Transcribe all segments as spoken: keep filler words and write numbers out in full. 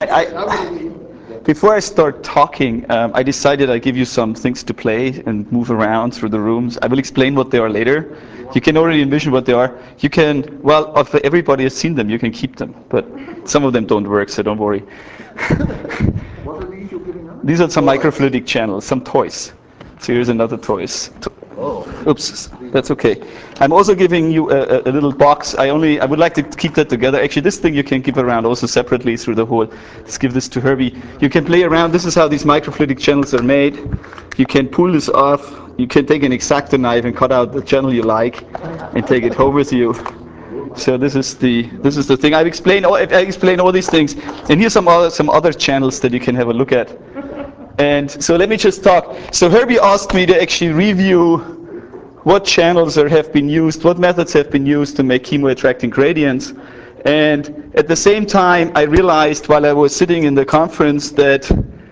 I, I, before I start talking, um, I decided I'd give you some things to play and move around through the rooms. I will explain what they are later. You can already envision what they are. You can, well, if everybody has seen them, you can keep them, but some of them don't work, so don't worry. What are these you're giving out? These are some microfluidic channels, some toys. So here's another toys. Oh. Oops, that's okay. I'm also giving you a, a, a little box. I only, I would like to keep that together. Actually, this thing you can give around also separately through the whole. Let's give this to Herbie. You can play around. This is how these microfluidic channels are made. You can pull this off. You can take an X-Acto knife and cut out the channel you like and take it home with you. So this is the this is the thing. I've explained all, I explain all these things. And here's some other some other channels that you can have a look at. And so let me just talk. So Herbie asked me to actually review what channels are, have been used, what methods have been used to make chemo-attracting gradients. And at the same time, I realized while I was sitting in the conference that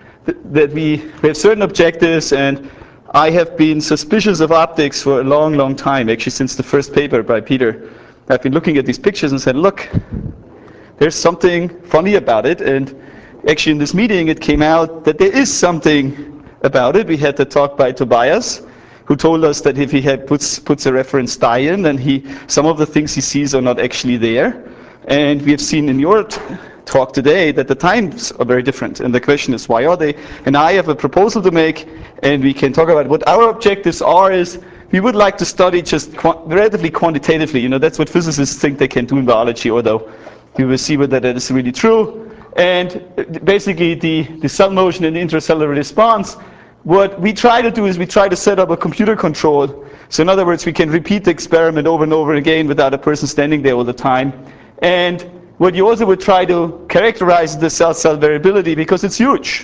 that we, we have certain objectives, and I have been suspicious of optics for a long, long time, actually since the first paper by Peter. I've been looking at these pictures and said, look, there's something funny about it. And actually in this meeting it came out that there is something about it. We had the talk by Tobias, who told us that if he had puts puts a reference dye in, then he some of the things he sees are not actually there. And we have seen in your t- talk today that the times are very different. And the question is, why are they? And I have a proposal to make, and we can talk about what our objectives are. Is we would like to study just qu- relatively quantitatively. You know, that's what physicists think they can do in biology, although you will see whether that is really true. And basically the, the cell motion and the intracellular response, what we try to do is we try to set up a computer control. So in other words, we can repeat the experiment over and over again without a person standing there all the time. And what you also would try to characterize the cell-cell variability, because it's huge.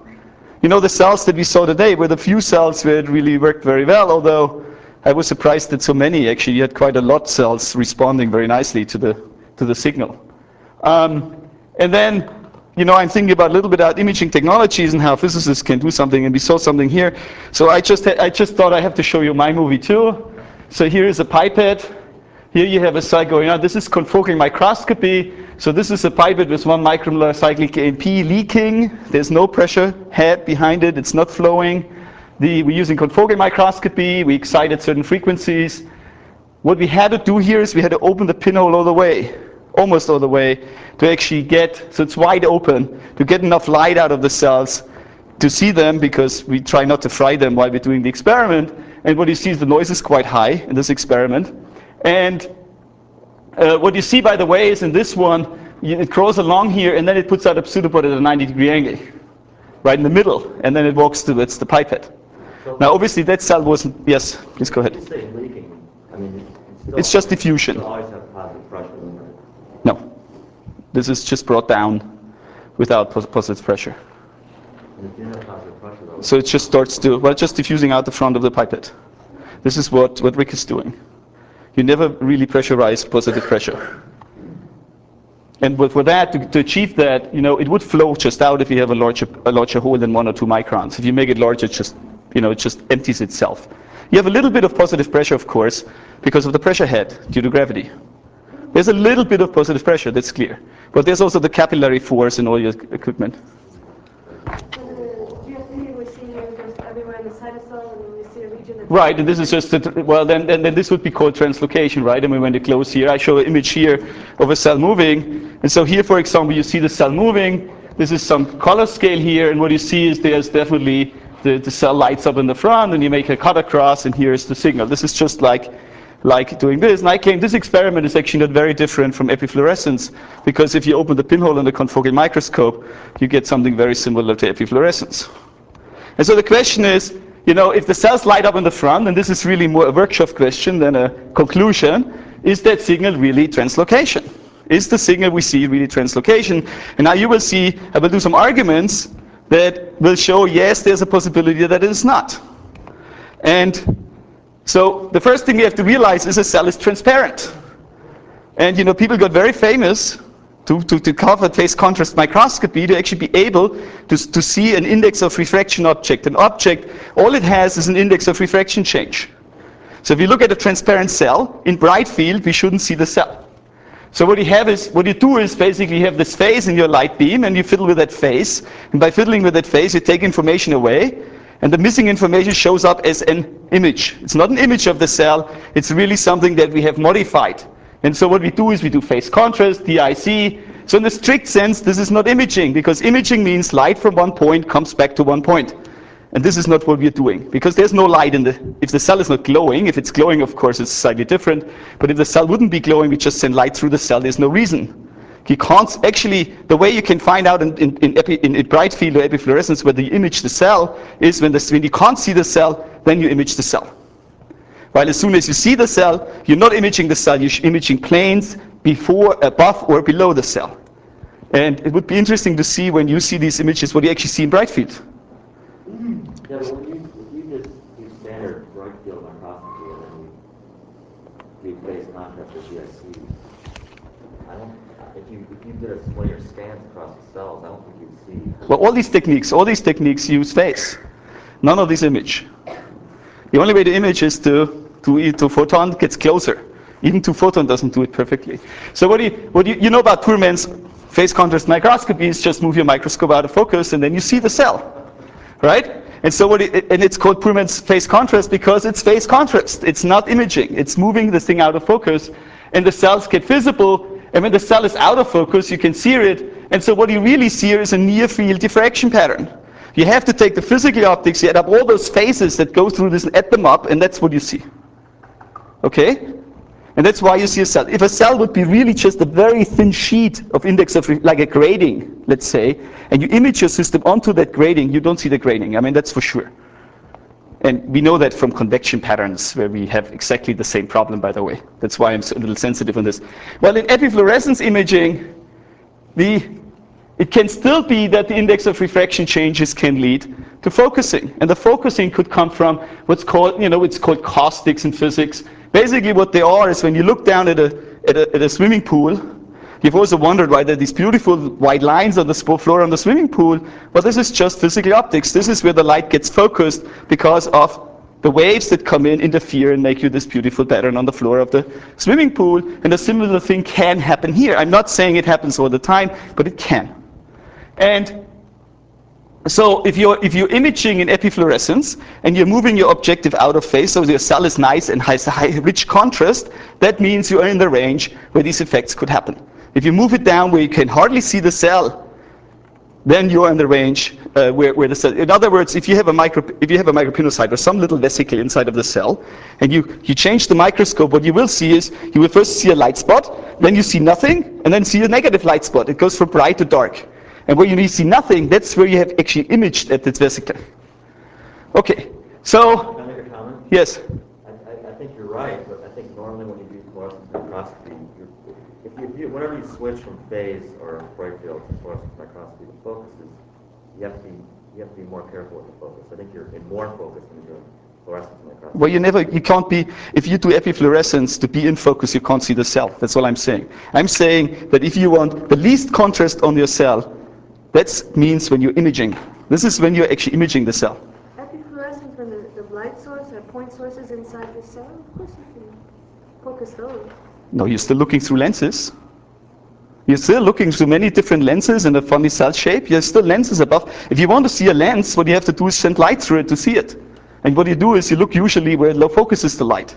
You know, the cells that we saw today were the few cells where it really worked very well, although I was surprised that so many, actually, you had quite a lot of cells responding very nicely to the, to the signal. Um, and then, you know, I'm thinking about a little bit about imaging technologies and how physicists can do something, and we saw something here. So I just, I just thought I have to show you my movie too. So here is a pipette. Here you have a cell going on. This is confocal microscopy. So this is a pipette with one micromolar cyclic A M P leaking. There's no pressure head behind it. It's not flowing. The, we're using confocal microscopy. We excited certain frequencies. What we had to do here is we had to open the pinhole all the way, almost all the way, to actually get, so it's wide open, to get enough light out of the cells to see them, because we try not to fry them while we're doing the experiment. And what you see is the noise is quite high in this experiment. And uh, what you see, by the way, is in this one, you, it crawls along here, and then it puts out a pseudopod at a ninety degree angle, right in the middle, and then it walks towards the pipette. So now, obviously, that cell wasn't, yes, please go ahead. you say leaking. I mean, it's, still, It's just diffusion. you always have positive pressure, isn't it? No. This is just brought down without pos- positive pressure. And if you have positive pressure, though, So it just starts to, well, just diffusing out the front of the pipette. This is what, what Rick is doing. You never really pressurize positive pressure. And with, for that, to, to achieve that, you know, it would flow just out if you have a larger, a larger hole than one or two microns. If you make it larger, it just, you know, it just empties itself. You have a little bit of positive pressure, of course, because of the pressure head due to gravity. There's a little bit of positive pressure, that's clear. But there's also the capillary force in all your equipment. Right, and this is just, a, well, then, then then this would be called translocation, right? And we went to close here. I show an image here of a cell moving. And so here, for example, you see the cell moving. This is some color scale here, and what you see is there's definitely the, the cell lights up in the front, and you make a cut across, and here's the signal. This is just like like doing this. And I claim this experiment is actually not very different from epifluorescence, because if you open the pinhole in the confocal microscope, you get something very similar to epifluorescence. And so the question is, you know, if the cells light up in the front, and this is really more a workshop question than a conclusion, is that signal really translocation? Is the signal we see really translocation? And now you will see, I will do some arguments that will show, yes, there's a possibility that it is not. And so the first thing we have to realize is a cell is transparent. And, you know, people got very famous to, to, to cover phase contrast microscopy to actually be able to, to see an index of refraction object. An object, all it has is an index of refraction change. So if you look at a transparent cell, in bright field, we shouldn't see the cell. So what you have is, what you do is basically you have this phase in your light beam and you fiddle with that phase. And by fiddling with that phase, you take information away. And the missing information shows up as an image. It's not an image of the cell. It's really something that we have modified. And so what we do is we do phase contrast, D I C. So in the strict sense, this is not imaging, because imaging means light from one point comes back to one point. And this is not what we're doing, because there's no light in the, if the cell is not glowing, if it's glowing, of course, it's slightly different. But if the cell wouldn't be glowing, we just send light through the cell, there's no reason. You can't, actually, the way you can find out in, in, in, epi, in, in bright field or epifluorescence whether you image the cell is when, the, when you can't see the cell, then you image the cell. While as soon as you see the cell, you're not imaging the cell, you're imaging planes before, above, or below the cell. And it would be interesting to see when you see these images what you actually see in bright field. Yeah, but when you, if you just do standard bright field microscopy and then you do phase contrast or D I C, I don't, if you, if you did a, one of your scans across the cells, I don't think you'd see. Well, all these techniques, all these techniques use phase. None of these image. The only way to image is to, to, to photon gets closer. Even two photon doesn't do it perfectly. So what, do you, what do you, you know about Purman's phase contrast microscopy is just move your microscope out of focus and then you see the cell. Right? And so what it, and it's called Purman's phase contrast because it's phase contrast. It's not imaging. It's moving this thing out of focus and the cells get visible, and when the cell is out of focus you can see it, and so what you really see is a near field diffraction pattern. You have to take the physical optics, you add up all those phases that go through this and add them up, and that's what you see. Okay? And that's why you see a cell. If a cell would be really just a very thin sheet of index of, like a grading, let's say, and you image your system onto that grading, you don't see the grading. I mean, that's for sure. And we know that from convection patterns, where we have exactly the same problem, by the way. That's why I'm so a little sensitive on this. Well, in epifluorescence imaging, the, it can still be that the index of refraction changes can lead to focusing. And the focusing could come from what's called, you know, it's called caustics in physics. Basically what they are is when you look down at a, at a, at a swimming pool, you've also wondered why there are these beautiful white lines on the floor of the swimming pool. Well, this is just physical optics. This is where the light gets focused because of the waves that come in, interfere, and make you this beautiful pattern on the floor of the swimming pool. And a similar thing can happen here. I'm not saying it happens all the time, but it can. And so if you're, if you're imaging in epifluorescence and you're moving your objective out of phase, so your cell is nice and has a high, rich contrast, that means you are in the range where these effects could happen. If you move it down where you can hardly see the cell, then you're in the range uh, where, where the cell. In other words, if you have a micro, if you have a micropinocyte or some little vesicle inside of the cell, and you, you change the microscope, what you will see is you will first see a light spot, then you see nothing, and then see a negative light spot. It goes from bright to dark. And where you see nothing, that's where you have actually imaged at this vesicle. Okay, so. Can I make a comment? Yes. I, I, I think you're right, but I think normally when you do fluorescence microscopy, you're, if you, if you, whenever you switch from phase or bright field to fluorescence microscopy, the focus is, you have to be, you have to be more careful with the focus. I think you're in more focus when you're doing fluorescence microscopy. Well, you never, you can't be, if you do epifluorescence to be in focus, you can't see the cell. That's all I'm saying. I'm saying that if you want the least contrast on your cell, that means when you're imaging. This is when you're actually imaging the cell. Epifluorescence, when the, the light source or point sources inside the cell, of course you can focus those. No, you're still looking through lenses. You're still looking through many different lenses in a funny cell shape. There's still lenses above. If you want to see a lens, what you have to do is send light through it to see it. And what you do is you look usually where low focus is the light.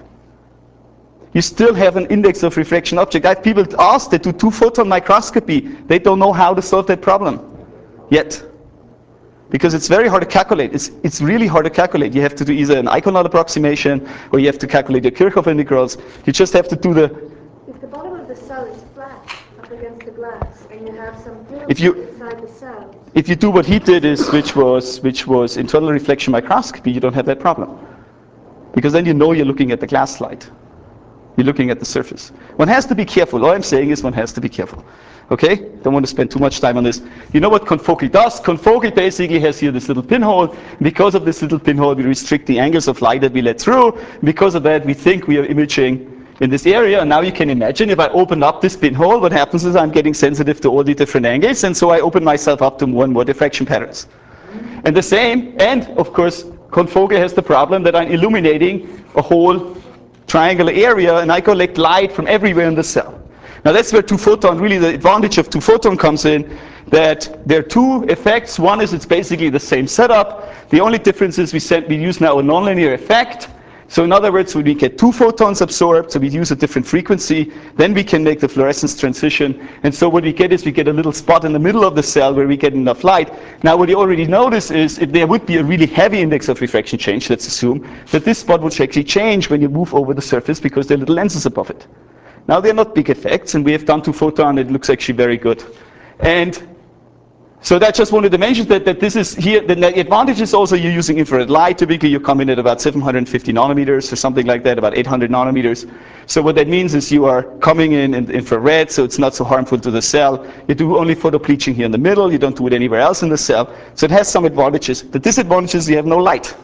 You still have an index of refraction object. I have people asked that do two photon microscopy. They don't know how to solve that problem yet. Because it's very hard to calculate. It's, it's really hard to calculate. You have to do either an Iconoid approximation or you have to calculate your Kirchhoff integrals. You just have to do the... If the bottom of the cell is flat up against the glass and you have some if you, inside the cell... If you do what he did, is which was, which was internal reflection microscopy, you don't have that problem. Because then you know you're looking at the glass slide. You're looking at the surface. One has to be careful. All I'm saying is one has to be careful. Okay? Don't want to spend too much time on this. You know what confocal does? Confocal basically has here this little pinhole. Because of this little pinhole, we restrict the angles of light that we let through. Because of that, we think we are imaging in this area. And now you can imagine if I open up this pinhole, what happens is I'm getting sensitive to all the different angles. And so I open myself up to more and more diffraction patterns. And the same, and of course, confocal has the problem that I'm illuminating a whole triangular area and I collect light from everywhere in the cell. Now that's where two-photon, really the advantage of two-photon comes in, that there are two effects. One is it's basically the same setup. The only difference is we, send, we use now a nonlinear effect. So in other words, when we get two photons absorbed, so we use a different frequency, then we can make the fluorescence transition. And so what we get is we get a little spot in the middle of the cell where we get enough light. Now what you already notice is if there would be a really heavy index of refraction change, let's assume, that this spot would actually change when you move over the surface because there are little lenses above it. Now they're not big effects, and we have done two photon, it looks actually very good. And so that just wanted to mention that, that this is here, the advantage is also you're using infrared light. Typically you come in at about seven hundred fifty nanometers or something like that, about eight hundred nanometers. So what that means is you are coming in in infrared, so it's not so harmful to the cell. You do only photobleaching here in the middle, you don't do it anywhere else in the cell. So it has some advantages. The disadvantage is you have no light.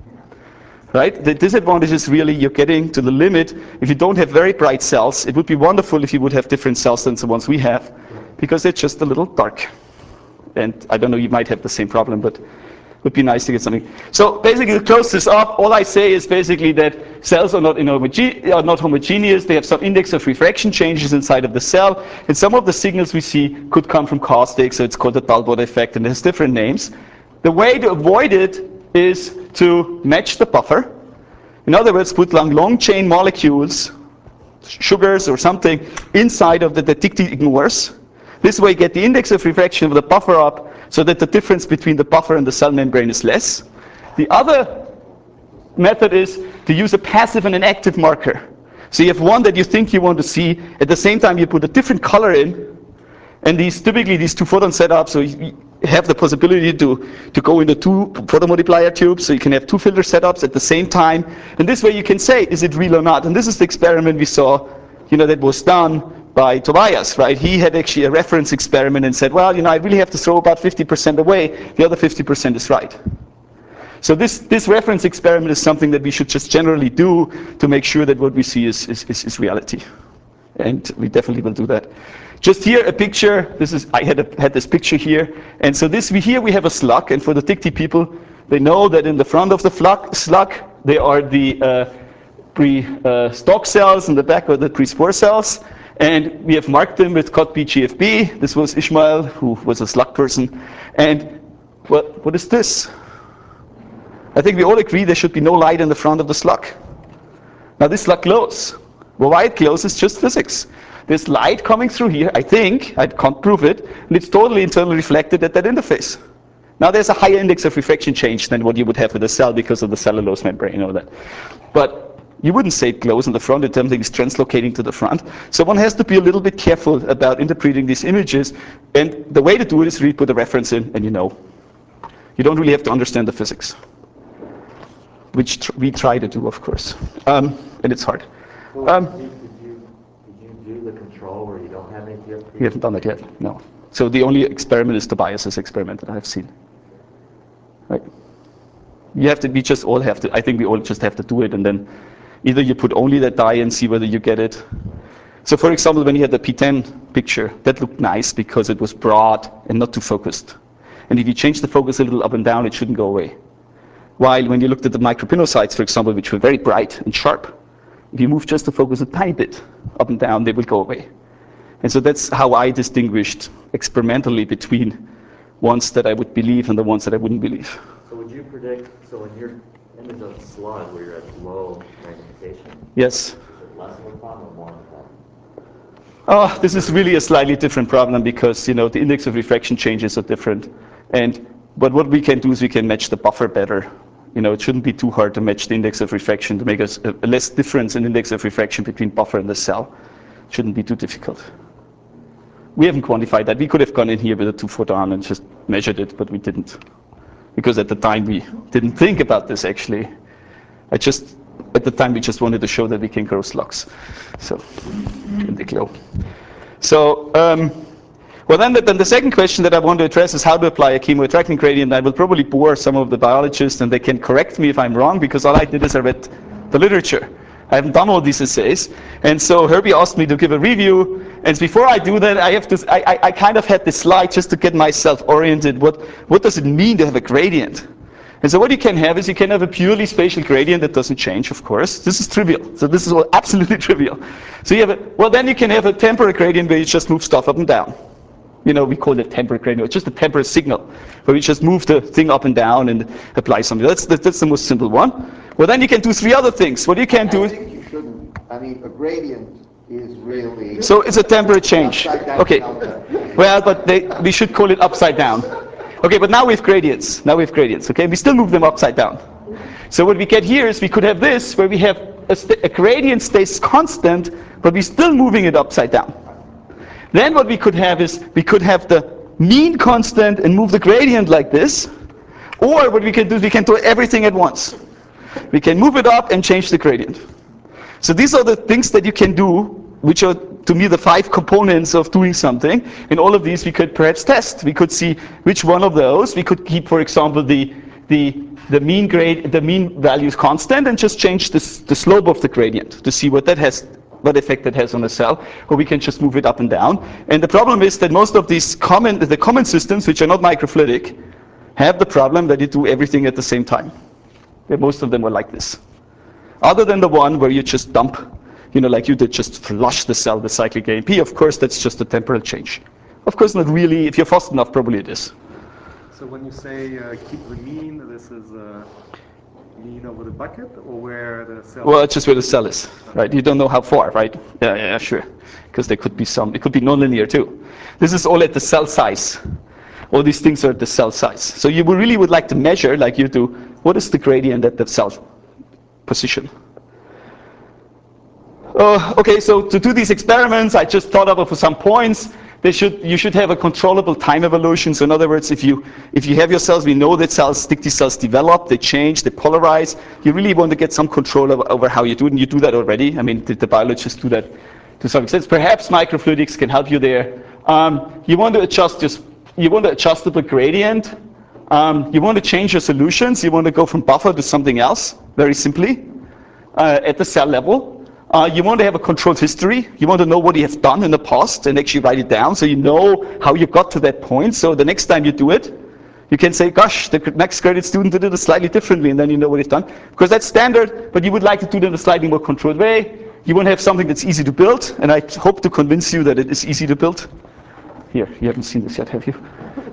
Right? The disadvantage is really you're getting to the limit. If you don't have very bright cells, it would be wonderful if you would have different cells than the ones we have, because they're just a little dark. And I don't know, you might have the same problem, but it would be nice to get something. So basically, to close this up, all I say is basically that cells are not, are not homogeneous. They have some index of refraction changes inside of the cell. And some of the signals we see could come from caustics, so it's called the Talbot effect, and it has different names. The way to avoid it is to match the buffer. In other words, put long, long chain molecules, sugars or something, inside of the, the dictate ignores. This way you get the index of refraction of the buffer up so that the difference between the buffer and the cell membrane is less. The other method is to use a passive and an active marker. So you have one that you think you want to see, at the same time you put a different color in, and these typically these two photon setups, so you have the possibility to, to go into two photomultiplier tubes, so you can have two filter setups at the same time, and this way you can say, is it real or not? And this is the experiment we saw, you know, that was done by Tobias, right? He had actually a reference experiment and said, well, you know, I really have to throw about fifty percent away. The other fifty percent is right. So this, this reference experiment is something that we should just generally do to make sure that what we see is, is, is, is reality. And we definitely will do that. Just here, a picture. This is, I had, a, had this picture here. And so this, we, here we have a slug. And for the Dicty people, they know that in the front of the slug, slug there are the uh, pre-stalk uh, cells, in the back are the pre-spore cells. And we have marked them with C O T B G F B. This was Ishmael, who was a slug person. And what, what is this? I think we all agree there should be no light in the front of the slug. Now this slug glows. Well, why it glows is just physics. There's light coming through here, I think, I can't prove it, and it's totally internally reflected at that interface. Now there's a higher index of refraction change than what you would have with a cell because of the cellulose membrane, you know that. But you wouldn't say it glows in the front if something is translocating to the front. So one has to be a little bit careful about interpreting these images. And the way to do it is really put a reference in and you know. You don't really have to understand the physics, which tr we try to do, of course. Um, and it's hard. So um, did, you, did you do the control where you don't have any G F P? We haven't done that yet, no. So the only experiment is Tobias's experiment that I've seen. Right? You have to, we just all have to, I think we all just have to do it, and then either you put only that dye and see whether you get it. So for example, when you had the P ten picture, that looked nice because it was broad and not too focused. And if you change the focus a little up and down, it shouldn't go away. While when you looked at the micropinocytes, for example, which were very bright and sharp, if you move just the focus a tiny bit up and down, they will go away. And so that's how I distinguished experimentally between ones that I would believe and the ones that I wouldn't believe. So would you predict, so in your image of the slug where you're at low magnification, Yes. is it less of a problem or more of a problem? Oh, this is really a slightly different problem because, you know, the index of refraction changes are different. And, but what we can do is we can match the buffer better. You know, it shouldn't be too hard to match the index of refraction to make a, a less difference in index of refraction between buffer and the cell. It shouldn't be too difficult. We haven't quantified that. We could have gone in here with a two photon and just measured it, but we didn't. Because at the time we didn't think about this actually. I just, at the time we just wanted to show that we can grow slugs. So, and they glow. So, um, well then the, then the second question that I want to address is how to apply a chemo-attracting gradient. I will probably bore some of the biologists and they can correct me if I'm wrong because all I did is I read the literature. I haven't done all these essays. And so Herbie asked me to give a review. And before I do that, I have to, I, I, I kind of had this slide just to get myself oriented. What, what does it mean to have a gradient? And so what you can have is you can have a purely spatial gradient that doesn't change, of course. This is trivial. So this is all absolutely trivial. So you have a, well, then you can have a temporal gradient where you just move stuff up and down. You know, we call it temporal gradient. It's just a temporal signal where we just move the thing up and down and apply something. That's the, that's the most simple one. Well, then you can do three other things. What you can do I is... think you shouldn't. I mean, a gradient is really... So it's a temporal change. Okay. Well, but they, we should call it upside down. Okay, but now we have gradients. Now we have gradients, okay? We still move them upside down. So what we get here is we could have this, where we have a, a gradient stays constant, but we're still moving it upside down. Then what we could have is we could have the mean constant and move the gradient like this. Or what we can do is we can do everything at once. We can move it up and change the gradient. So these are the things that you can do, which are, to me, the five components of doing something. And all of these we could perhaps test. We could see which one of those. We could keep, for example, the, the, the mean grade, the mean values constant and just change this, the slope of the gradient to see what that has, what effect that has on a cell. Or we can just move it up and down. And the problem is that most of these common, the common systems, which are not microfluidic, have the problem that you do everything at the same time. Yeah, most of them are like this. Other than the one where you just dump, you know, like you did, just flush the cell with cyclic A M P. Of course, that's just a temporal change. Of course, not really. If you're fast enough, probably it is. So when you say uh, keep the mean, this is uh, mean over the bucket, or where the cell? Well, it's just where the cell is, right? You don't know how far, right? Yeah, yeah, sure. Because there could be some. It could be nonlinear too. This is all at the cell size. All these things are at the cell size. So you really would like to measure, like you do, what is the gradient at the cell position? Uh, okay, so to do these experiments, I just thought up for some points. They should, you should have a controllable time evolution. So in other words, if you, if you have your cells, we know that cells, sticky cells develop, they change, they polarize. You really want to get some control over, over how you do it, and you do that already. I mean, the, the biologists do that to some extent. Perhaps microfluidics can help you there. Um, you want to adjust just, you want an adjustable gradient. Um, you want to change your solutions. You want to go from buffer to something else, very simply, uh, at the cell level. Uh, you want to have a controlled history. You want to know what you have done in the past and actually write it down so you know how you got to that point. So the next time you do it, you can say, gosh, the next graded student did it slightly differently, and then you know what you've done. Because that's standard, but you would like to do it in a slightly more controlled way. You want to have something that's easy to build, and I hope to convince you that it is easy to build. Here, you haven't seen this yet, have you?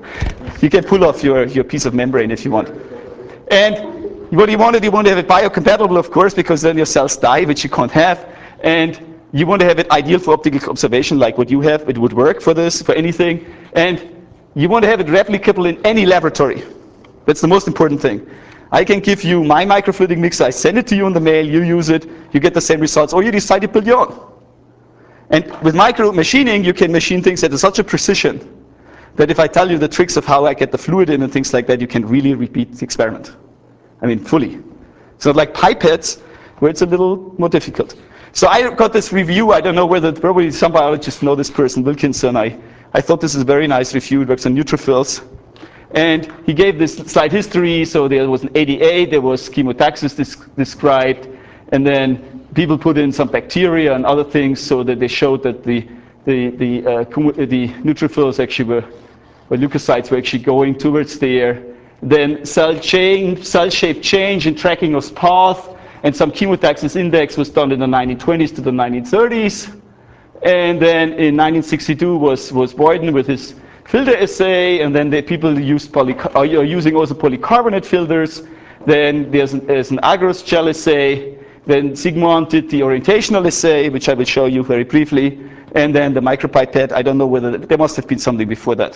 You can pull off your, your piece of membrane if you want. And what you want to do, you want to have it biocompatible, of course, because then your cells die, which you can't have. And you want to have it ideal for optical observation, like what you have. It would work for this, for anything. And you want to have it replicable in any laboratory. That's the most important thing. I can give you my microfluidic mixer, I send it to you in the mail, you use it, you get the same results, or you decide to build your own. And with micro machining, you can machine things at such a precision that if I tell you the tricks of how I get the fluid in and things like that, you can really repeat the experiment. I mean, fully. It's not like pipettes, where it's a little more difficult. So I got this review. I don't know whether, probably some biologists know this person, Wilkinson. I, I thought this is a very nice review. It works on neutrophils. And he gave this slide history. So there was an A D A, there was chemotaxis described, and then people put in some bacteria and other things so that they showed that the, the, the, uh, the neutrophils actually were, or leukocytes were actually going towards there. Then cell change, cell shape change and tracking of path, and some chemotaxis index was done in the nineteen twenties to the nineteen thirties. And then in nineteen sixty-two was, was Boyden with his filter assay, and then the people used poly, are using also polycarbonate filters. Then there's an, there's an agarose gel assay. Then Sigmund did the orientational assay, which I will show you very briefly. And then the micropipette, I don't know whether, there must have been something before that.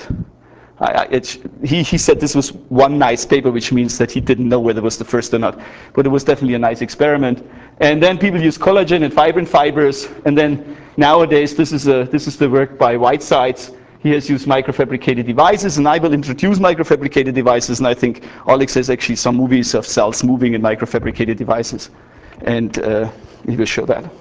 I, it, he, he said this was one nice paper, which means that he didn't know whether it was the first or not. But it was definitely a nice experiment. And then people use collagen and fibrin fibers. And then nowadays, this is, a, this is the work by Whitesides. He has used microfabricated devices, and I will introduce microfabricated devices. And I think Alex has actually some movies of cells moving in microfabricated devices. And uh, he will show that.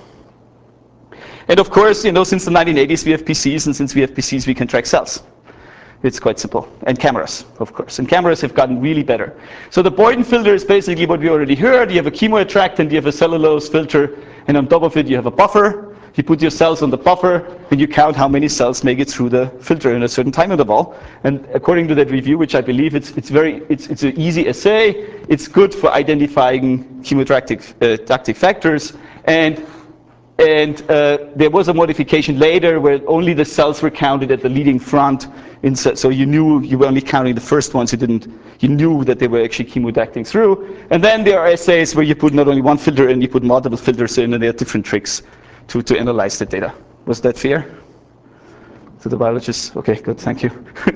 And of course, you know, since the nineteen eighties, we have P Cs, and since we have P Cs, we can track cells. It's quite simple. And cameras, of course. And cameras have gotten really better. So the Boyden filter is basically what we already heard. You have a chemoattractant, you have a cellulose filter, and on top of it you have a buffer. You put your cells on the buffer, and you count how many cells make it through the filter in a certain time interval. And according to that review, which I believe it's it's very it's it's an easy assay. It's good for identifying chemotactic uh, tactic factors. And and uh, there was a modification later where only the cells were counted at the leading front. In, so you knew you were only counting the first ones. You didn't. You knew that they were actually chemotacting through. And then there are assays where you put not only one filter in, you put multiple filters in, and there are different tricks to to analyze the data. Was that fair to the biologists? Okay, good. Thank you.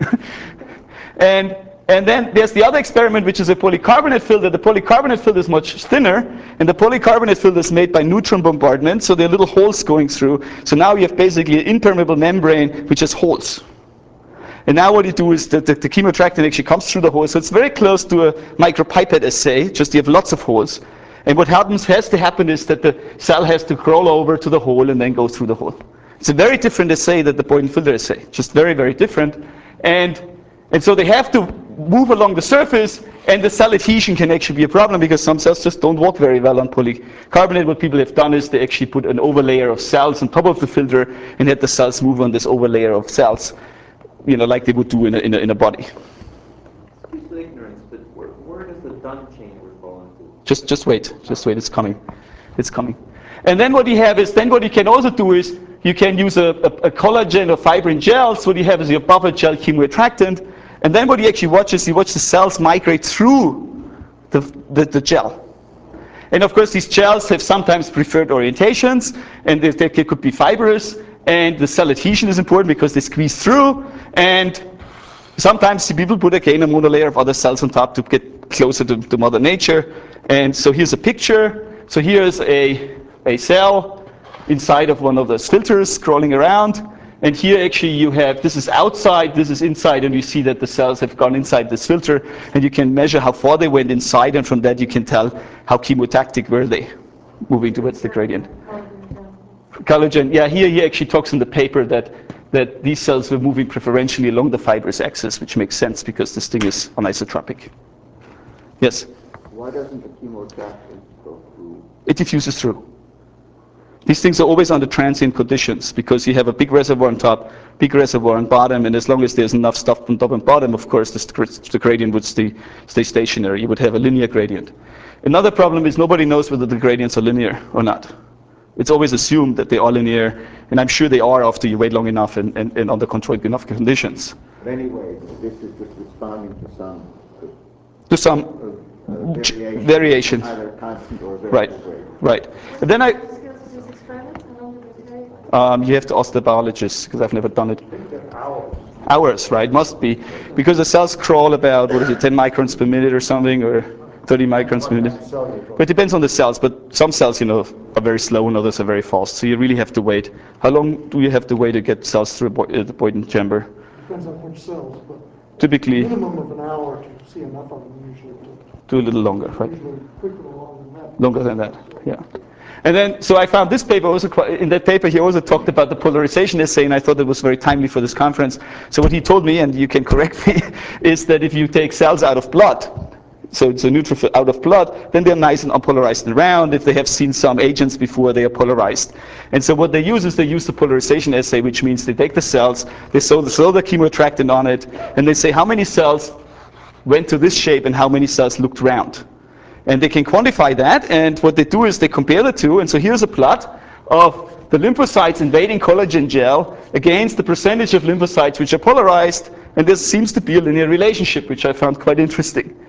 and and then there's the other experiment, which is a polycarbonate filter. The polycarbonate filter is much thinner, and the polycarbonate filter is made by neutron bombardment, so there are little holes going through. So now you have basically an impermeable membrane which has holes. And now what you do is that the, the chemoattractant actually comes through the holes, so it's very close to a micropipette assay, just you have lots of holes. And what happens has to happen is that the cell has to crawl over to the hole and then go through the hole. It's a very different assay than the Boyden filter assay, just very, very different. And, and so they have to move along the surface, and the cell adhesion can actually be a problem because some cells just don't work very well on polycarbonate. What people have done is they actually put an overlayer of cells on top of the filter and had the cells move on this overlayer of cells, you know, like they would do in a, in a, in a body. Excuse the ignorance, but where, where does the Dunn chamber fall into? Just, just wait, just wait, it's coming, it's coming. And then what you have is, then what you can also do is, you can use a, a, a collagen or fibrin gels. What you have is your buffer gel chemoattractant, and then what you actually watch is, you watch the cells migrate through the, the, the gel. And of course, these gels have sometimes preferred orientations, and they, they could be fibrous, and the cell adhesion is important because they squeeze through, and sometimes people put again a monolayer of other cells on top to get closer to, to Mother Nature. And so here's a picture. So here's a, a cell inside of one of those filters crawling around. And here actually you have, this is outside, this is inside, and you see that the cells have gone inside this filter, and you can measure how far they went inside, and from that you can tell how chemotactic were they, moving towards the gradient. Collagen, yeah, here he actually talks in the paper that, that these cells were moving preferentially along the fibrous axis, which makes sense because this thing is anisotropic. Yes? Why doesn't the chemotactic go through? It diffuses through. These things are always under transient conditions because you have a big reservoir on top, big reservoir on bottom, and as long as there's enough stuff on top and bottom, of course, the, the gradient would stay, stay stationary. You would have a linear gradient. Another problem is nobody knows whether the gradients are linear or not. It's always assumed that they are linear, and I'm sure they are after you wait long enough and, and, and under controlled enough conditions. But anyway, this is just responding to some To some uh, uh, variation, variation. either constant or variable Right, gradient. right. And then I, Skills of this experiment, how long did it take? um, you have to ask the biologists because I've never done it. Hours. Hours, right? Must be, because the cells crawl about what is it, ten microns per minute or something, or thirty microns per minute. But it depends on the cells. But some cells, you know, are very slow, and others are very fast. So you really have to wait. How long do you have to wait to get cells through uh, the Boyden chamber? Depends on which cells, but Typically, minimum of an hour to see enough of them usually. do a little longer, right? Usually quicker or longer than that. Longer than that, yeah. And then, so I found this paper also, quite, in that paper he also talked about the polarization assay, and I thought it was very timely for this conference. So what he told me, and you can correct me, is that if you take cells out of blood, so it's a neutrophil out of blood, then they're nice and unpolarized and round. If they have seen some agents before, they are polarized. And so what they use is they use the polarization assay, which means they take the cells, they throw the, throw the chemoattractant on it, and they say how many cells went to this shape and how many cells looked round. And they can quantify that, and what they do is they compare the two, and so here's a plot of the lymphocytes invading collagen gel against the percentage of lymphocytes which are polarized, and there seems to be a linear relationship, which I found quite interesting.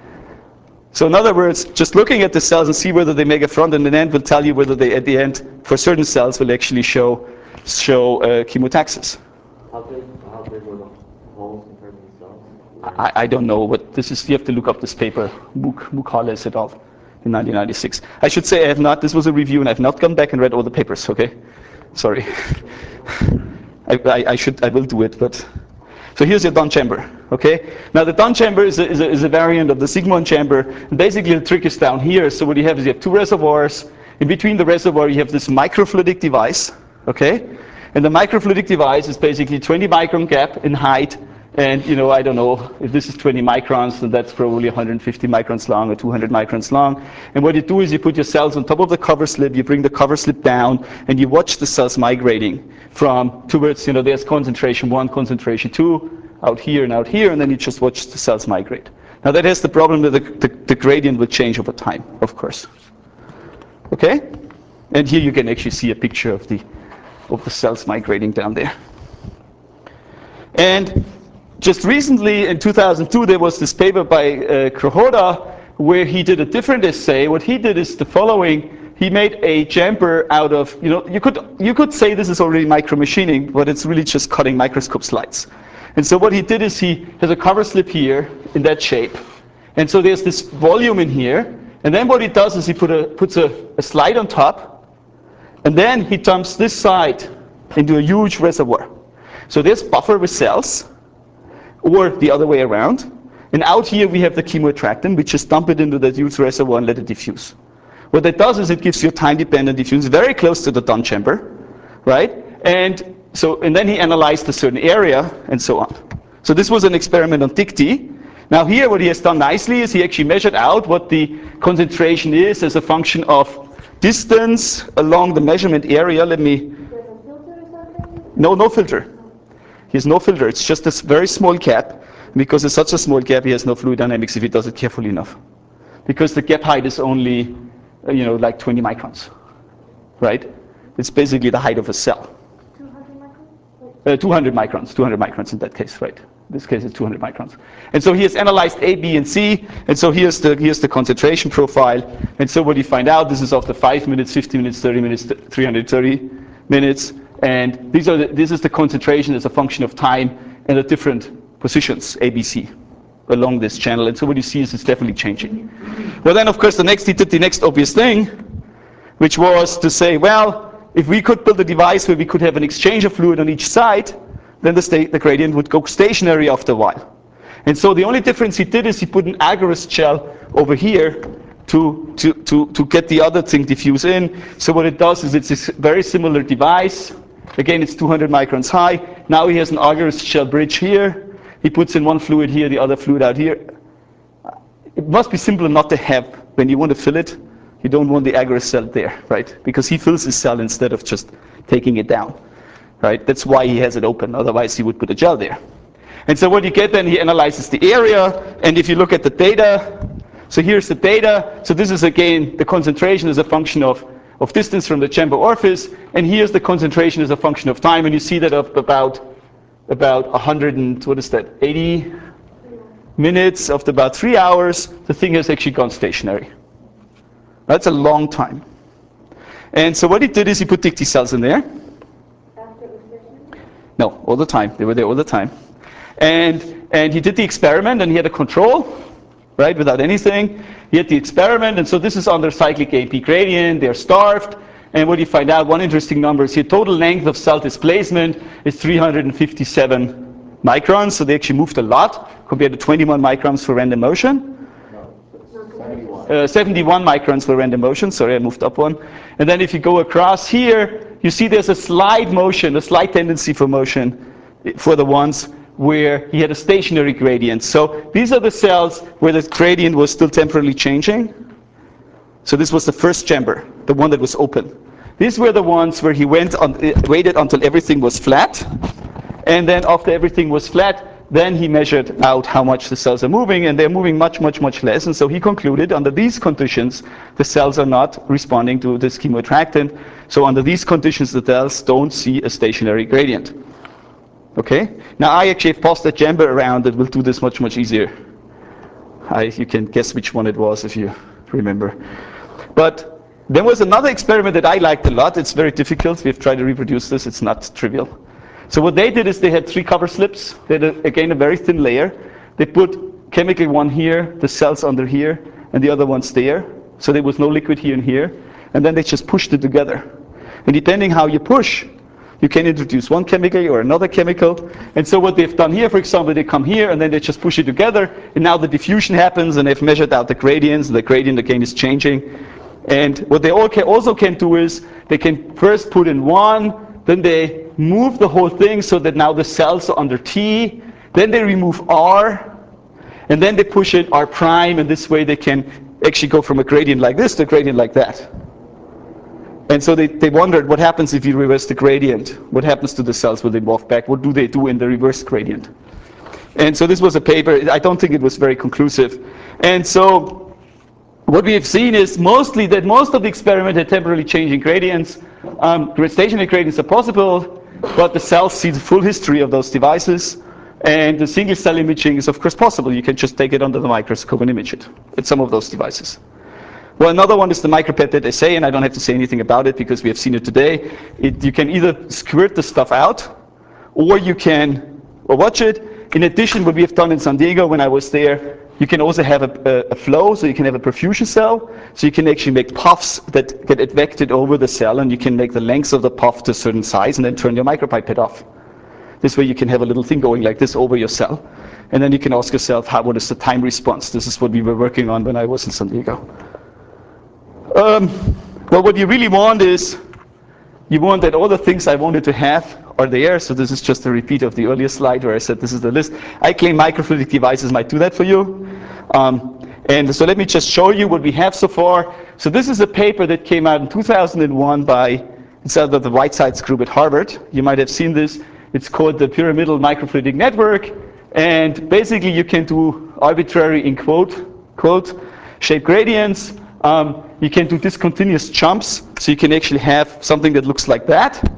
So in other words, just looking at the cells and see whether they make a front and an end will tell you whether they, at the end, for certain cells, will actually show, show uh, chemotaxis. How big, how big were the holes in terms of cells? I, I don't know, but this is, you have to look up this paper, Mukhales et al. In nineteen ninety-six. I should say I have not, this was a review, and I've not gone back and read all the papers, okay? Sorry. I, I, I should, I will do it, but. So here's your Dunn chamber, okay? Now the Dunn chamber is a, is a, is a variant of the Sigmund chamber, and basically the trick is down here. So what you have is you have two reservoirs. In between the reservoir you have this microfluidic device, okay? And the microfluidic device is basically twenty micron gap in height And you know, I don't know, if this is twenty microns, then that's probably one hundred fifty microns long or two hundred microns long. And what you do is you put your cells on top of the cover slip, you bring the cover slip down, and you watch the cells migrating from towards, you know, there's concentration one, concentration two, out here and out here, and then you just watch the cells migrate. Now that has the problem that the, the, the gradient will change over time, of course. Okay? And here you can actually see a picture of the, of the cells migrating down there. And just recently, in two thousand two, there was this paper by uh, Krohoda where he did a different assay. What he did is the following. He made a chamber out of, you know, you could, you could say this is already micromachining, but it's really just cutting microscope slides. And so what he did is he has a cover slip here in that shape. And so there's this volume in here. And then what he does is he put a, puts a, a slide on top. And then he dumps this side into a huge reservoir. So there's buffer with cells, or the other way around. And out here we have the chemoattractant. We just dump it into the huge reservoir and let it diffuse. What that does is it gives you a time-dependent diffuse, very close to the Dunn chamber, right? And so, and then he analyzed a certain area and so on. So this was an experiment on Dicty. Now here what he has done nicely is he actually measured out what the concentration is as a function of distance along the measurement area. Let me... There's a filter or something? No, no filter. He has no filter. It's just a very small gap. Because it's such a small gap, he has no fluid dynamics if he does it carefully enough. Because the gap height is only, you know, like twenty microns, right? It's basically the height of a cell. two hundred microns? Uh, two hundred microns, two hundred microns in that case, right? In this case, it's two hundred microns. And so he has analyzed A, B, and C. And so here's the here's the concentration profile. And so what you find out, this is after five minutes, fifteen minutes, thirty minutes, three hundred thirty minutes. And these are the, this is the concentration as a function of time and the different positions, A, B, C, along this channel. And so what you see is it's definitely changing. Well, then, of course, the next, he did the next obvious thing, which was to say, well, if we could build a device where we could have an exchange of fluid on each side, then the, sta the gradient would go stationary after a while. And so the only difference he did is he put an agarose gel over here to, to, to, to get the other thing diffuse in. So what it does is it's a very similar device. Again, it's two hundred microns high. Now he has an agarose gel bridge here. He puts in one fluid here, the other fluid out here. It must be simpler not to have, when you want to fill it, you don't want the agarose cell there, right? Because he fills his cell instead of just taking it down, right? That's why he has it open. Otherwise, he would put a gel there. And so what you get then, he analyzes the area. And if you look at the data, so here's the data. So this is, again, the concentration as a function of, of distance from the chamber orifice. And here's the concentration as a function of time. And you see that of about about one hundred and, what is that, eighty minutes, after about three hours, the thing has actually gone stationary. That's a long time. And so what he did is he put Dicty cells in there. After it was stationary? No, all the time. They were there all the time. And, and he did the experiment, and he had a control, right, without anything. He had the experiment, and so this is under cyclic A P gradient. They're starved. And what you find out, one interesting number is here, total length of cell displacement is three hundred fifty-seven microns. So they actually moved a lot compared to twenty-one microns for random motion. Uh, seventy-one microns for random motion. Sorry, I moved up one. And then if you go across here, you see there's a slide motion, a slight tendency for motion for the ones where he had a stationary gradient. So these are the cells where the gradient was still temporarily changing. So this was the first chamber, the one that was open. These were the ones where he went on, waited until everything was flat. And then after everything was flat, then he measured out how much the cells are moving. And they're moving much, much, much less. And so he concluded under these conditions, the cells are not responding to this chemoattractant. So under these conditions, the cells don't see a stationary gradient. Okay? Now I actually have passed a chamber around that will do this much, much easier. I, you can guess which one it was if you remember. But there was another experiment that I liked a lot. It's very difficult. We've tried to reproduce this. It's not trivial. So what they did is they had three cover slips. They had, a, again, a very thin layer. They put chemical one here, the cells under here, and the other ones there. So there was no liquid here and here. And then they just pushed it together. And depending how you push, you can introduce one chemical or another chemical. And so what they've done here, for example, they come here and then they just push it together. And now the diffusion happens and they've measured out the gradients. And the gradient again is changing. And what they all can, also can do is they can first put in one, then they move the whole thing so that now the cells are under T. Then they remove R, and then they push in R prime, and this way they can actually go from a gradient like this to a gradient like that. And so they, they wondered what happens if you reverse the gradient. What happens to the cells when they morph back? What do they do in the reverse gradient? And so this was a paper. I don't think it was very conclusive. And so what we have seen is mostly that most of the experiment had temporarily changing gradients. Um, stationary gradients are possible, but the cells see the full history of those devices. And the single cell imaging is of course possible. You can just take it under the microscope and image it with some of those devices. Well, another one is the micropipette assay, and I don't have to say anything about it because we have seen it today. It, you can either squirt the stuff out, or you can or watch it. In addition, what we have done in San Diego when I was there, you can also have a, a, a flow, so you can have a perfusion cell. So you can actually make puffs that get advected over the cell, and you can make the length of the puff to a certain size, and then turn your micropipette off. This way you can have a little thing going like this over your cell. And then you can ask yourself, how, what is the time response? This is what we were working on when I was in San Diego. Um, well, what you really want is, you want that all the things I wanted to have are there. So this is just a repeat of the earlier slide where I said this is the list. I claim microfluidic devices might do that for you. Um, and so let me just show you what we have so far. So this is a paper that came out in two thousand one by, it's out of the Whitesides group at Harvard. You might have seen this. It's called the Pyramidal Microfluidic Network. And basically you can do arbitrary, in quote, quote, shape gradients. Um, you can do discontinuous jumps, so you can actually have something that looks like that.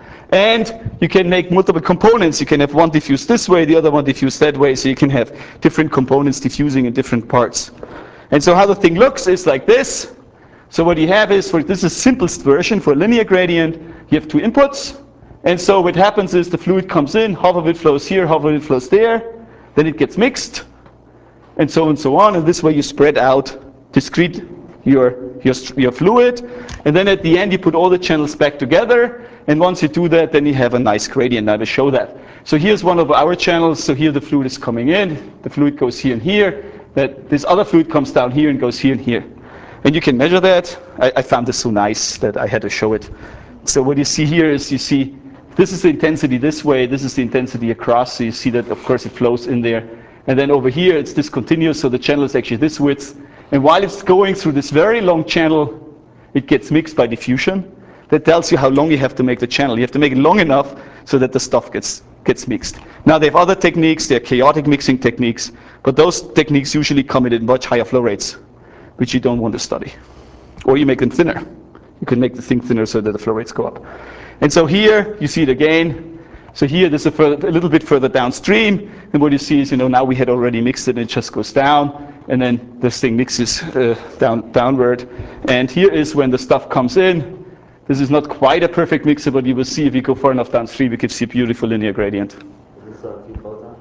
And you can make multiple components. You can have one diffuse this way, the other one diffuse that way, so you can have different components diffusing in different parts. And so how the thing looks is like this. So what you have is, for this is simplest version for a linear gradient, you have two inputs. And so what happens is the fluid comes in, half of it flows here, half of it flows there. Then it gets mixed, and so on and so on. And this way you spread out discrete your, your, your fluid. And then at the end you put all the channels back together. And once you do that, then you have a nice gradient. I will show that. So here's one of our channels. So here the fluid is coming in. The fluid goes here and here. That this other fluid comes down here and goes here and here. And you can measure that. I, I found this so nice that I had to show it. So what you see here is you see this is the intensity this way. This is the intensity across. So you see that, of course, it flows in there. And then over here, it's discontinuous. So the channel is actually this width. And while it's going through this very long channel, it gets mixed by diffusion. That tells you how long you have to make the channel. You have to make it long enough so that the stuff gets, gets mixed. Now, they have other techniques. They are chaotic mixing techniques. But those techniques usually come in at much higher flow rates, which you don't want to study. Or you make them thinner. You can make the thing thinner so that the flow rates go up. And so here, you see it again. So here, this is a, further, a little bit further downstream. And what you see is, you know, now we had already mixed it, and it just goes down. And then this thing mixes uh, down, downward. And here is when the stuff comes in. This is not quite a perfect mixer, but you will see if you go far enough downstream, we can see a beautiful linear gradient. Is this a two photon?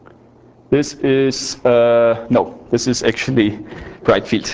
This is, uh, no, this is actually bright field.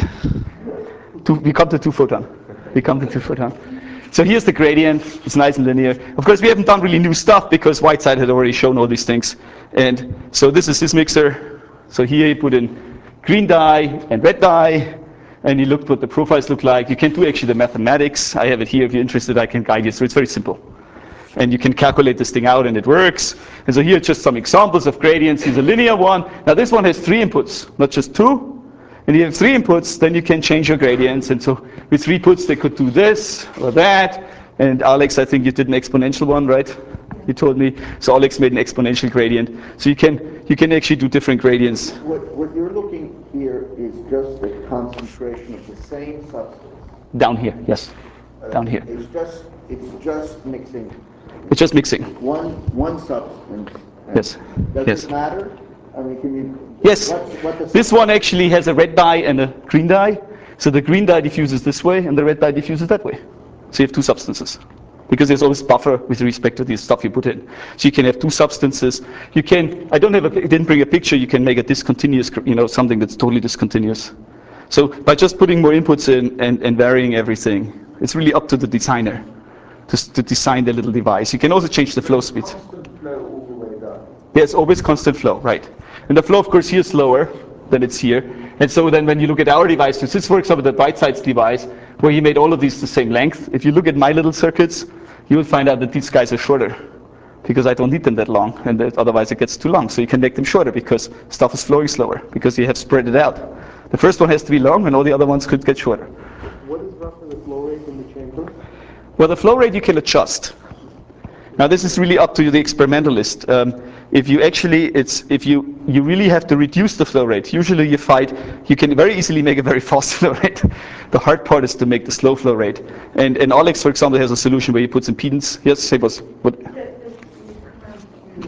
Two, we come to two photon. We come to two photon. So here's the gradient. It's nice and linear. Of course, we haven't done really new stuff because Whiteside had already shown all these things. And so this is this mixer. So here you put in green dye and red dye, and you looked what the profiles look like. You can do actually the mathematics. I have it here. If you're interested, I can guide you through. It's very simple. And you can calculate this thing out, and it works. And so here are just some examples of gradients. Here's a linear one. Now this one has three inputs, not just two. And you have three inputs, then you can change your gradients. And so with three inputs, they could do this or that. And Alex, I think you did an exponential one, right? You told me. So Alex made an exponential gradient. So you can you can actually do different gradients. What, what you're looking here is just the concentration of the same substance. Down here, yes. Uh, Down here. It's just it's just mixing It's just mixing. one one substance. And Yes. Does Yes. it matter? I mean, can you? Yes. What's, what the This one actually has a red dye and a green dye. So the green dye diffuses this way, and the red dye diffuses that way. So you have two substances. Because there's always buffer with respect to the stuff you put in. So you can have two substances. You can, I don't have a, I didn't bring a picture, you can make a discontinuous, you know, something that's totally discontinuous. So by just putting more inputs in and, and varying everything, it's really up to the designer to, to design the little device. You can also change the flow speed. constant flow all the way down? Yeah, it's always constant flow, right. And the flow, of course, here is slower than it's here. And so then when you look at our device, this is, for example, the Whitesides device, where he made all of these the same length. If you look at my little circuits, you will find out that these guys are shorter. because I don't need them that long, and that, otherwise it gets too long. So you can make them shorter because stuff is flowing slower, because you have spread it out. The first one has to be long, and all the other ones could get shorter. What is roughly the flow rate in the chamber? Well, the flow rate you can adjust. Now this is really up to the experimentalist. Um, if you actually, it's if you you really have to reduce the flow rate. Usually you fight, you can very easily make a very fast flow rate. The hard part is to make the slow flow rate. And and Alex, for example, has a solution where he puts impedance. Yes, say what's what. Yeah, just to comment to,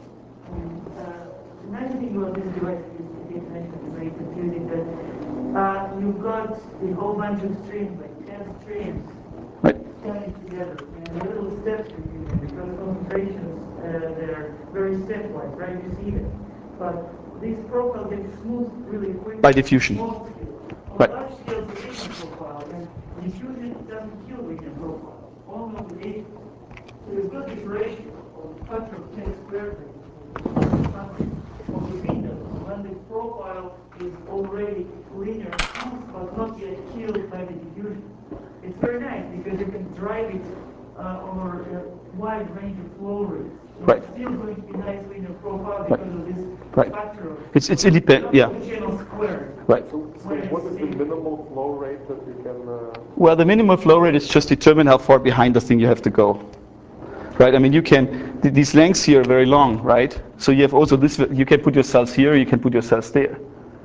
um, uh, the nice thing about this device is it is mentioned very confusing that uh, you've got a whole bunch of streams, like ten streams, Right. coming together, and the little steps between them, because concentrations uh, they're very stepwise, right? You see them, but this profile gets smoothed really quickly. By diffusion. Small scale. On Right. large scale, it's a linear profile, and diffusion doesn't kill linear profile. Only on the eight. So you've got this ratio of factor of ten squared something of the window when the profile is already linear, but not yet killed by the diffusion. It's very nice because you can drive it uh, over a wide range of flow rates. Right. It's still going to be nice linear profile because Right. of this Right. factor of It's it's independent. Yeah. channel squared. Right. So, so what is the minimal flow rate that you can... Uh, Well, the minimum flow rate is just determine how far behind the thing you have to go. Right? I mean, you can, th these lengths here are very long, right? So you have also this, you can put your cells here, you can put your cells there.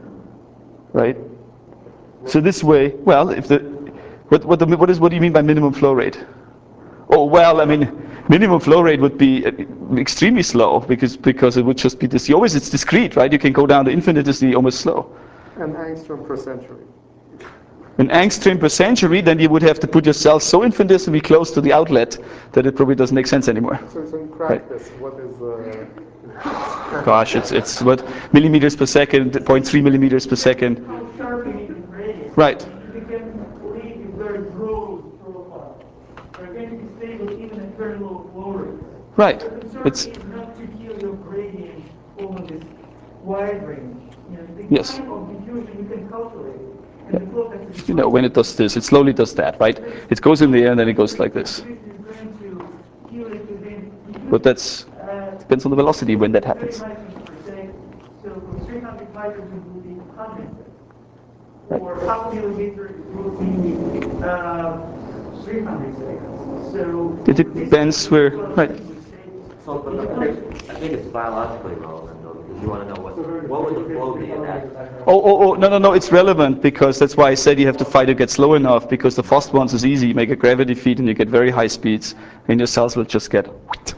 Right? So this way, well, if the, what, what, the, what, is, what do you mean by minimum flow rate? Oh, well, I mean, minimum flow rate would be extremely slow because, because it would just be this, always it's discrete, right? You can go down to infinitesimally almost slow. an angstrom per century. An angstrom per century, then you would have to put yourself so infinitesimally close to the outlet that it probably doesn't make sense anymore. So, so in practice, what is... Uh, Gosh, it's it's what millimeters per second, zero point three millimeters per second. How sharp you need to grade it. Right. You can leave a very broad profile. They're going to be stable even at very low flow rates. Right. The concern It's is not to kill your gradient over this wide range. You know, the Yes. time of diffusion you can calculate it. And the flow has to be you know when it does this, it slowly does that, right? It goes in the air and then it goes like this. diffusion is going to kill it within diffusion. But that's Uh, depends on the velocity when that happens. thirty microns per second. So for three hundred microns it will be one hundred seconds. For half a millimeter it will be uh, three hundred seconds. So It depends where, right? So, but I think, I think it's biologically relevant though, because you want to know what, what would the flow be at that. Oh, oh, oh, no, no, no, it's relevant because that's why I said you have to fight to get slow enough, because the fast ones is easy. You make a gravity feed and you get very high speeds and your cells will just get,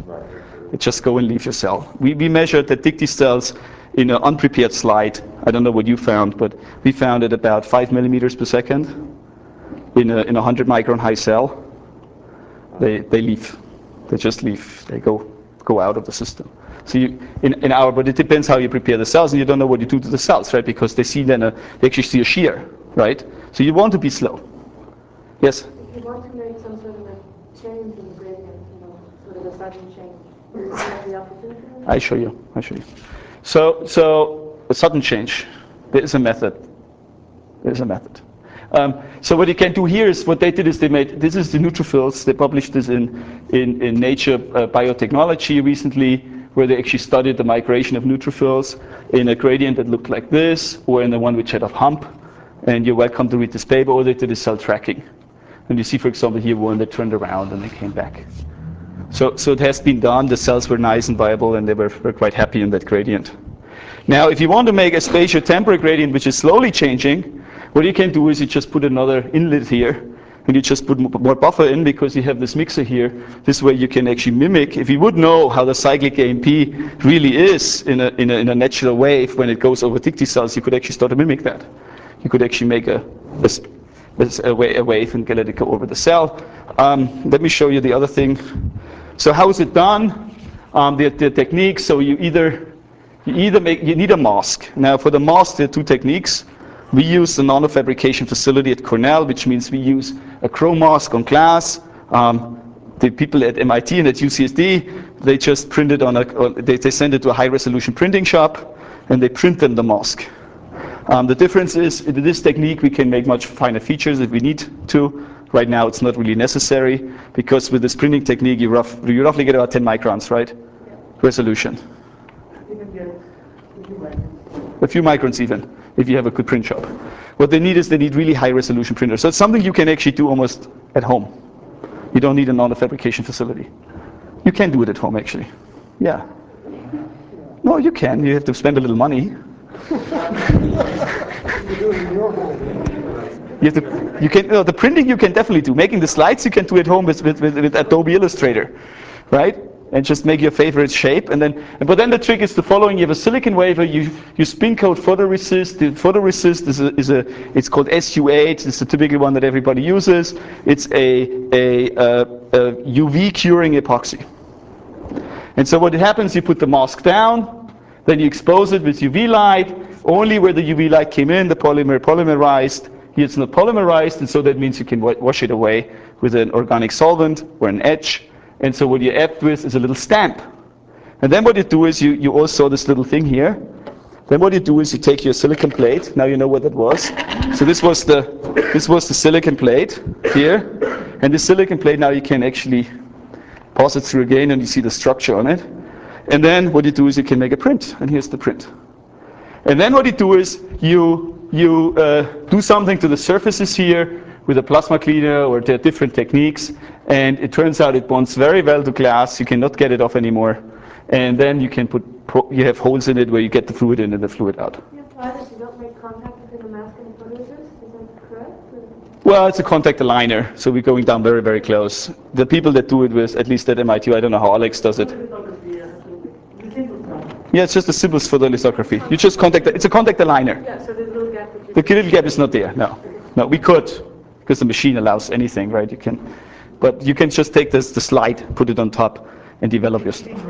it just go and leave your cell. We, we measured the Dicty cells in an unprepared slide. I don't know what you found, but we found it about five millimeters per second in a, in a one hundred micron high cell. They, they leave. They just leave. They go, go out of the system. So you, in, in our, but it depends how you prepare the cells, and you don't know what you do to the cells, right? Because they see then a, they actually see a shear, right? So you want to be slow. Yes? If you want to make some sort of a change in the gradient, you know, sort of a sudden change, do you have the opportunity? I show you. I show you. So, so a sudden change. There is a method. There is a method. Um, so what you can do here is what they did is they made, this is the neutrophils. They published this in in, in Nature uh, Biotechnology recently, where they actually studied the migration of neutrophils in a gradient that looked like this, or in the one which had a hump. And you're welcome to read this paper. All they did is cell tracking. And you see, for example, here one that turned around and they came back. So, so it has been done. The cells were nice and viable, and they were, were quite happy in that gradient. Now, if you want to make a spatio-temporal gradient which is slowly changing, what you can do is you just put another inlet here, and you just put more buffer in because you have this mixer here. This way you can actually mimic. If you would know how the cyclic A M P really is in a, in a, in a natural wave when it goes over Dicty cells, you could actually start to mimic that. You could actually make a, a, a wave and let it go over the cell. Um, let me show you the other thing. So how is it done? Um, the, the technique, so you either, you either make, you need a mask. Now for the mask there are two techniques. We use the nanofabrication facility at Cornell, which means we use a chrome mask on glass. Um, the people at M I T and at U C S D, they just print it on a, they, they send it to a high resolution printing shop and they print them the mask. Um, the difference is in this technique we can make much finer features if we need to. Right now it's not really necessary because with this printing technique you, rough, you roughly get about ten microns, right? resolution. You can get a few microns. A few microns even, if you have a good print shop. What they need is they need really high resolution printers. So it's something you can actually do almost at home. You don't need another fabrication facility. You can do it at home actually. Yeah. No, you can. You have to spend a little money. You have to, you can, no, the printing you can definitely do. Making the slides you can do at home with, with, with, with Adobe Illustrator, right? And just make your favorite shape. And then, but then the trick is the following: you have a silicon wafer, you, you spin coat photoresist. The photoresist is a, is a, it's called S U eight. It's the typical one that everybody uses. It's a, a, a, a U V curing epoxy. And so what happens, you put the mask down, then you expose it with U V light. Only where the U V light came in, the polymer polymerized. Here it's not polymerized, and so that means you can wash it away with an organic solvent or an etch. And so what you're left with is a little stamp. And then what you do is, you, you all saw this little thing here. Then what you do is you take your silicon plate. Now you know what that was. So this was the, this was the silicon plate here. And the silicon plate, now you can actually pass it through again, and you see the structure on it. And then what you do is you can make a print. And here's the print. And then what you do is you, you uh, do something to the surfaces here with a plasma cleaner, or there are different techniques. And it turns out it bonds very well to glass. You cannot get it off anymore. And then you can put, you have holes in it where you get the fluid in and the fluid out. You apply this, you don't make contact between the mask and the photoresist? Is that correct? Or? Well, it's a contact aligner, so we're going down very, very close. The people that do it with, at least at M I T, I don't know how Alex does it. Yeah, it's just the symbols for the lithography. You just contact, it's a contact aligner. Yeah, so there's a little gap. That you The little gap is not there, no. No, we could, because the machine allows anything, right? You can, but you can just take this, the slide, put it on top, and develop your stuff.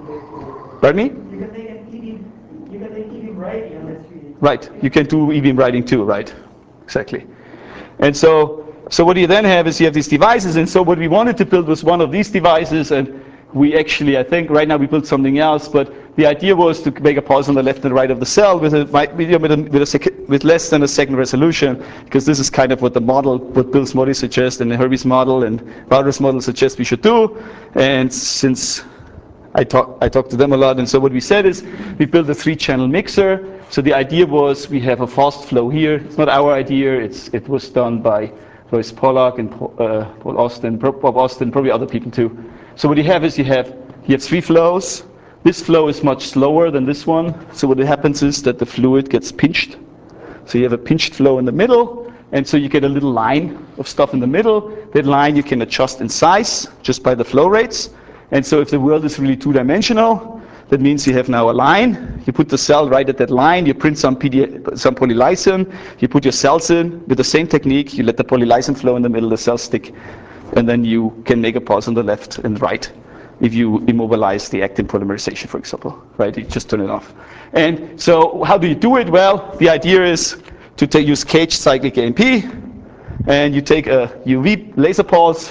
Pardon me? You can take an e-beam, you can take e-beam writing on this three D. Right, you can do e-beam writing too, right? Exactly. And so, so what you then have is you have these devices, and so what we wanted to build was one of these devices, and we actually, I think, right now we built something else, but the idea was to make a pulse on the left and right of the cell with a, with a, with a sec, with less than a second resolution, because this is kind of what the model, what Bill's model suggests, and Herbie's model, and Bowder's model suggests we should do. And since I talk, I talked to them a lot, and so what we said is we built a three-channel mixer. So the idea was we have a fast flow here. It's not our idea. It's it was done by Lois Pollack and uh, Paul Austin, Bob Austin, probably other people too. So what you have is you have you have three flows. This flow is much slower than this one. So what happens is that the fluid gets pinched. So you have a pinched flow in the middle, and so you get a little line of stuff in the middle. That line you can adjust in size just by the flow rates. And so if the world is really two-dimensional, that means you have now a line. You put the cell right at that line. You print some P D A, some polylysin. You put your cells in with the same technique. You let the polylysin flow in the middle, the cells stick, and then you can make a pulse on the left and right. If you immobilize the actin polymerization, for example, right? You just turn it off. And so how do you do it? Well, the idea is to take, use caged cyclic A M P, and you take a U V laser pulse.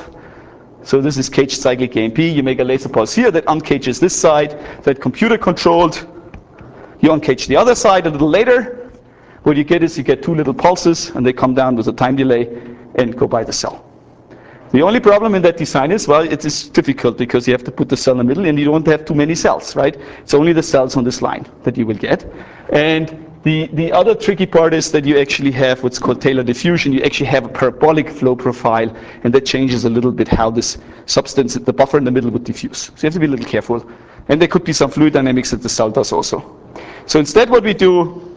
So this is caged cyclic A M P. You make a laser pulse here that uncages this side, that computer controlled. You uncage the other side a little later. What you get is you get two little pulses, and they come down with a time delay and go by the cell. The only problem in that design is, well, it is difficult because you have to put the cell in the middle, and you don't have too many cells, right? It's only the cells on this line that you will get. And the, the other tricky part is that you actually have what's called Taylor diffusion. You actually have a parabolic flow profile, and that changes a little bit how this substance, the buffer in the middle, would diffuse. So you have to be a little careful. And there could be some fluid dynamics that the cell does also. So instead what we do,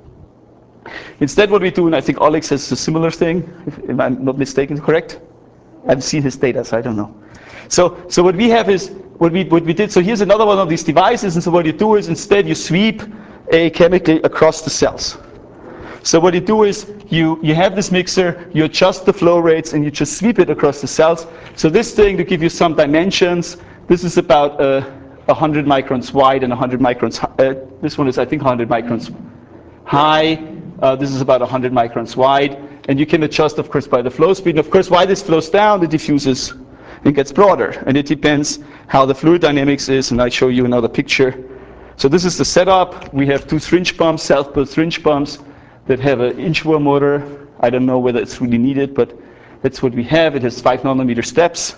instead what we do, and I think Alex has a similar thing, if, if I'm not mistaken, correct? I've seen his data, so I don't know. So, so what we have is, what we, what we did, so here's another one of these devices, and so what you do is instead you sweep a chemical across the cells. So what you do is, you, you have this mixer, you adjust the flow rates, and you just sweep it across the cells. So this thing, to give you some dimensions, this is about uh, one hundred microns wide and one hundred microns, uh, this one is I think one hundred microns high. Uh, this is about one hundred microns wide. And you can adjust, of course, by the flow speed. And of course, while this flows down, it diffuses and gets broader. And it depends how the fluid dynamics is. And I'll show you another picture. So this is the setup. We have two syringe pumps, self-built syringe pumps that have an inch-bore motor. I don't know whether it's really needed, but that's what we have. It has five nanometer steps.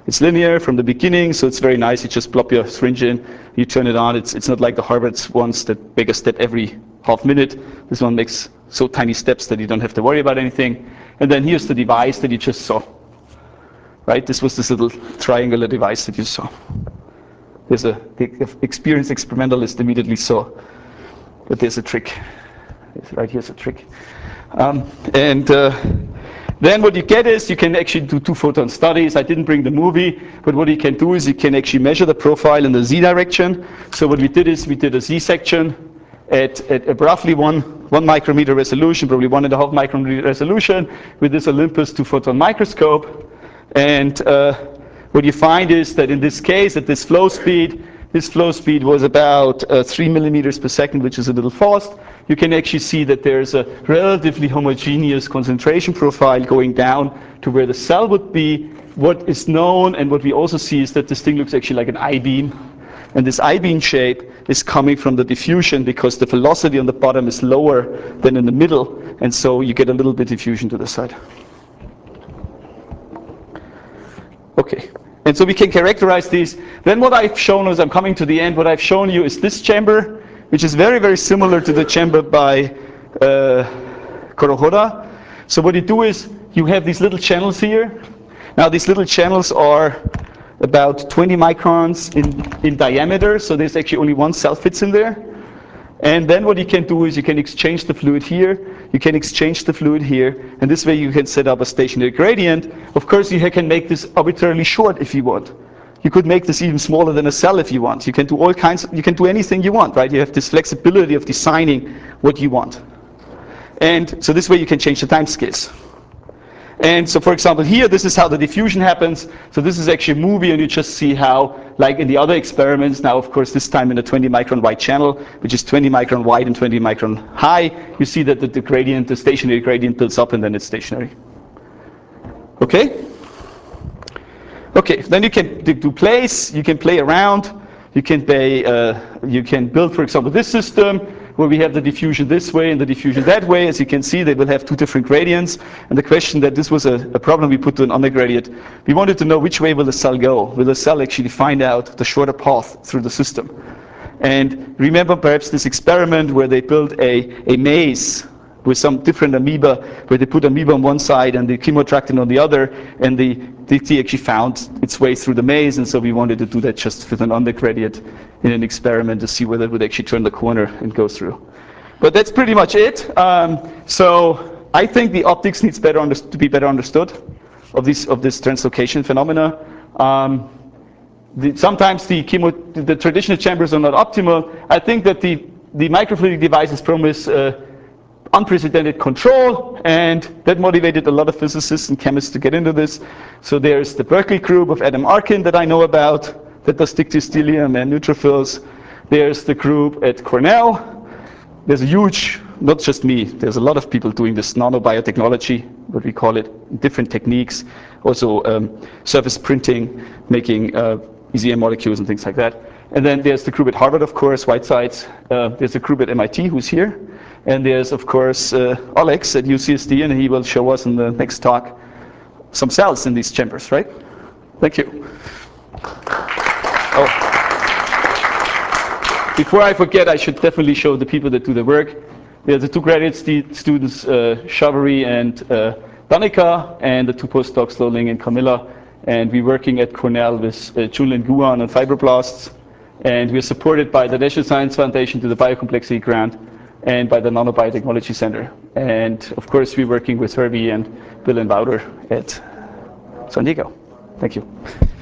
It's linear from the beginning, so it's very nice. You just plop your syringe in, you turn it on. It's, it's not like the Harvard ones that make a step every half minute. This one makes so tiny steps that you don't have to worry about anything. And then here's the device that you just saw. Right? This was this little triangular device that you saw. There's a, the experienced experimentalist immediately saw that there's a trick. Right here's a trick. Um, and uh, then what you get is you can actually do two photon studies. I didn't bring the movie, but what you can do is you can actually measure the profile in the Z direction. So what we did is we did a Z section at, at, at roughly one, one micrometer resolution, probably one and a half micrometer resolution with this Olympus two photon microscope. And uh, what you find is that in this case, at this flow speed, this flow speed was about uh, three millimeters per second, which is a little fast. You can actually see that there's a relatively homogeneous concentration profile going down to where the cell would be. What is known and what we also see is that this thing looks actually like an I-beam. And this I-beam shape is coming from the diffusion because the velocity on the bottom is lower than in the middle. And so you get a little bit diffusion to the side. Okay. And so we can characterize these. Then what I've shown as I'm coming to the end, what I've shown you is this chamber, which is very, very similar to the chamber by uh, Kurohoda. So what you do is you have these little channels here. Now these little channels are about twenty microns in, in diameter, so there's actually only one cell fits in there. And then what you can do is you can exchange the fluid here, you can exchange the fluid here, and this way you can set up a stationary gradient. Of course, you can make this arbitrarily short if you want. You could make this even smaller than a cell if you want. You can do all kinds of, you can do anything you want, right? You have this flexibility of designing what you want. And so this way you can change the time scales. And so for example here, this is how the diffusion happens. So this is actually a movie, and you just see how, like in the other experiments, now of course this time in a twenty micron wide channel, which is twenty micron wide and twenty micron high, you see that the, the gradient, the stationary gradient builds up and then it's stationary. Okay? Okay, then you can do place, you can play around, you can, play, uh, you can build, for example, this system, where we have the diffusion this way and the diffusion that way. As you can see, they will have two different gradients. And the question that this was a, a problem we put to an undergraduate, we wanted to know which way will the cell go. Will the cell actually find out the shorter path through the system? And remember perhaps this experiment where they built a, a maze with some different amoeba, where they put amoeba on one side and the chemoattractant on the other, and the D T actually found its way through the maze, and so we wanted to do that just with an undergraduate in an experiment to see whether it would actually turn the corner and go through. But that's pretty much it. Um, so I think the optics needs better under to be better understood of this of this translocation phenomena. Um, the, sometimes the chemo, the traditional chambers are not optimal. I think that the the microfluidic devices promise uh, unprecedented control, and that motivated a lot of physicists and chemists to get into this. So there's the Berkeley group of Adam Arkin that I know about that does dictyostelium and neutrophils. There's the group at Cornell. There's a huge, not just me, there's a lot of people doing this nanobiotechnology, what we call it, different techniques, also um, surface printing, making uh, E C M molecules and things like that. And then there's the group at Harvard, of course, Whitesides. Uh, there's a group at M I T who's here. And there's, of course, uh, Alex at U C S D, and he will show us in the next talk some cells in these chambers, right? Thank you. Oh. Before I forget, I should definitely show the people that do the work. There's the two graduate st students, uh, Chauvery and uh, Danica, and the two postdocs, Loling and Camilla. And we're working at Cornell with uh, Junlin Guan on fibroblasts. And we're supported by the National Science Foundation to the Biocomplexity Grant, and by the Nanobiotechnology Center. And of course, we're working with Herbie and Bill and Wouter at San Diego. Thank you.